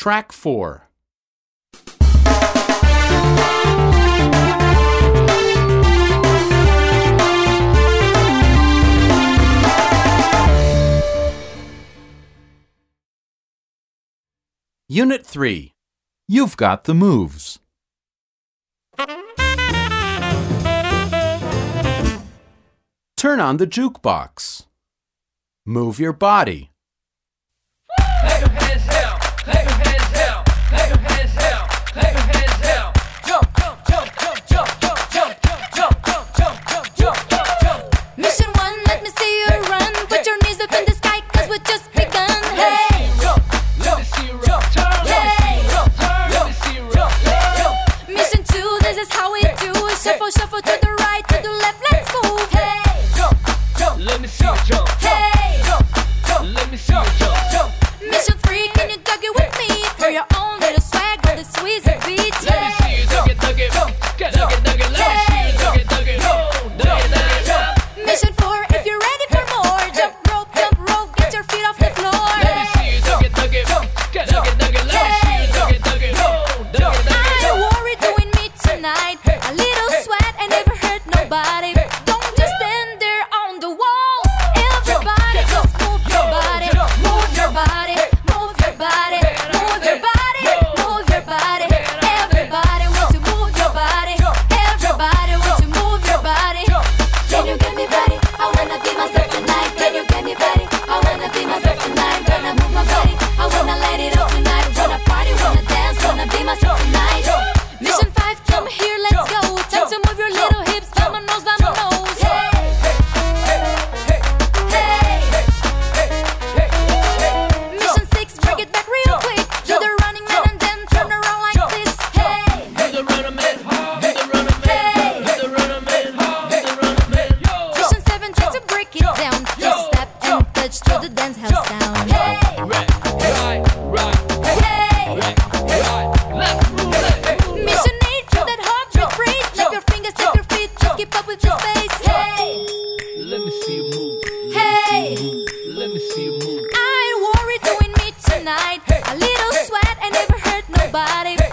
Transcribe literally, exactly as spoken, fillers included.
Track four. Unit three. You've got the moves. Turn on the jukebox. Move your body. Clap your hands down, clap your hands down, clap your hands down, clap your hands down. Jump, jump, jump, jump, jump, jump, jump, jump, jump, jump, jump, jump, jump, jump. Mission one, let me see you run. Put your knees up in the sky, cause we just begun. Hey! Jump, let me see you jump, turn, Hey! jump, turn, let me see you jump, jump. Mission two, this is how we do. Shuffle, shuffle to the right, to the left, let's move. Hey! Jump, jump, let me see you jump, Hey! jump, jump, let me see you jump, jump. Mission three, can you dug it with me? Throw your own little swag on the squeeze and beat. Let me see you dug it, dug it, get dug it, dug it. Let me see you dug it, dug it, dug it, dug it, jump. Mission four, if you're ready for more, jump rope, jump rope, get your feet off the floor. Let me see you dug it, dug it, get dug it, dug it. Let me see you dug it, dug it, dug it, dug I it. ain't worried doing me tonight. A little sweat, I never hurt nobody. Don't just stand there on the wall. Everybody just move your body, move your body, move your body, move your body, move your body. Everybody wants to move your body. Everybody wants to move your body. Can you get me body? I wanna be myself tonight. Can you get me body? I wanna be myself tonight. Gonna move my body. I wanna light it up tonight. Wanna party, wanna dance, wanna be myself tonight. Mission five, come here, let's go. Time to move your little hips. Vamonos, vamonos. Hey, hey. Mission six, break it back real quick. Do the running man and then turn around like this. Hey, Do the runner man, do the runner man, do the runner man, do the runner man. Mission seven, try to break it down. Just step and touch to the dance house sound. Hey, Right, right, right, hey. right. Let's move it. Mission eight, feel that heartbeat race. Let your fingers, let your feet, just keep up with the space. Hey, Let me see you move. hey. Let me see you move. I ain't worried doing me tonight. A little sweat, I never hurt nobody.